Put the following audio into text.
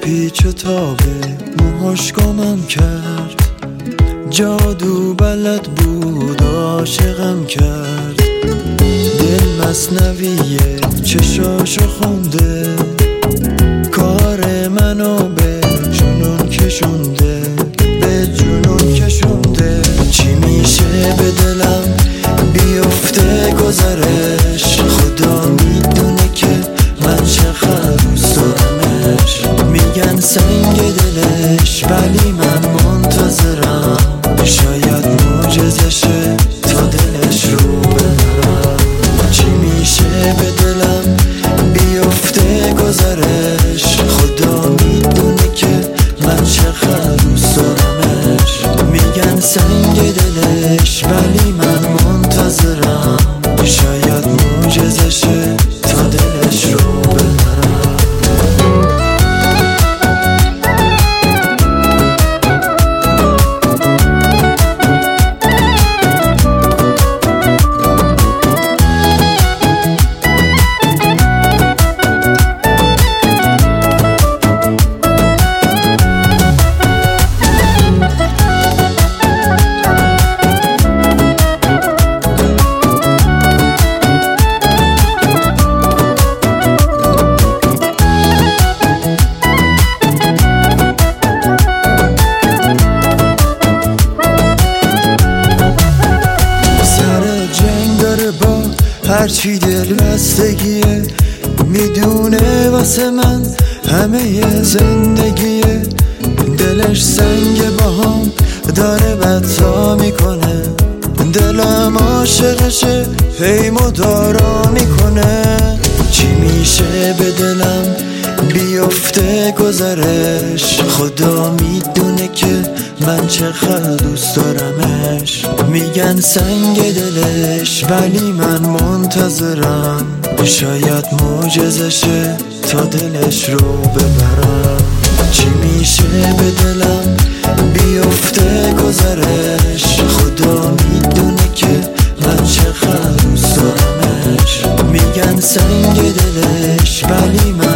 پیچ و تابه موهاش گمم کرد، جادو بلد بود عاشقم کرد. دل مثنویه چشاشو خونده، کار منو به جنون کشونده، به جنون کشونده. چی میشه به دلم بیفته گذرش، خدا میدونه که من چقدر دوست دارمش. میگن سنگ دلش ولی من منتظرم، شاید معجزشه تا دلش رو ببرم. چی میشه به دلم بیفته گذرش، خدا میدونه که من چقدر دوست دارمش. میگن سنگ دلش ولی من منتظرم، شاید معجزشه تا دلش رو ببرم. هرچی دل بستگیه، میدونه واسه من همه زندگیه. دلش سنگ باهام داره بدتا میکنه، دلم عاشقشه هی مدارا میکنه. چی میشه به دلم بیفته گذرش، خدا میدونه که من چقدر دوست دارمش. میگن سنگ دلش ولی من منتظرم، شاید معجزشه تا دلش رو ببرم. چی میشه به دلم بیفته گذرش، خدا میدونه که من چقدر دوست دارمش. میگن سنگ دلش ولی من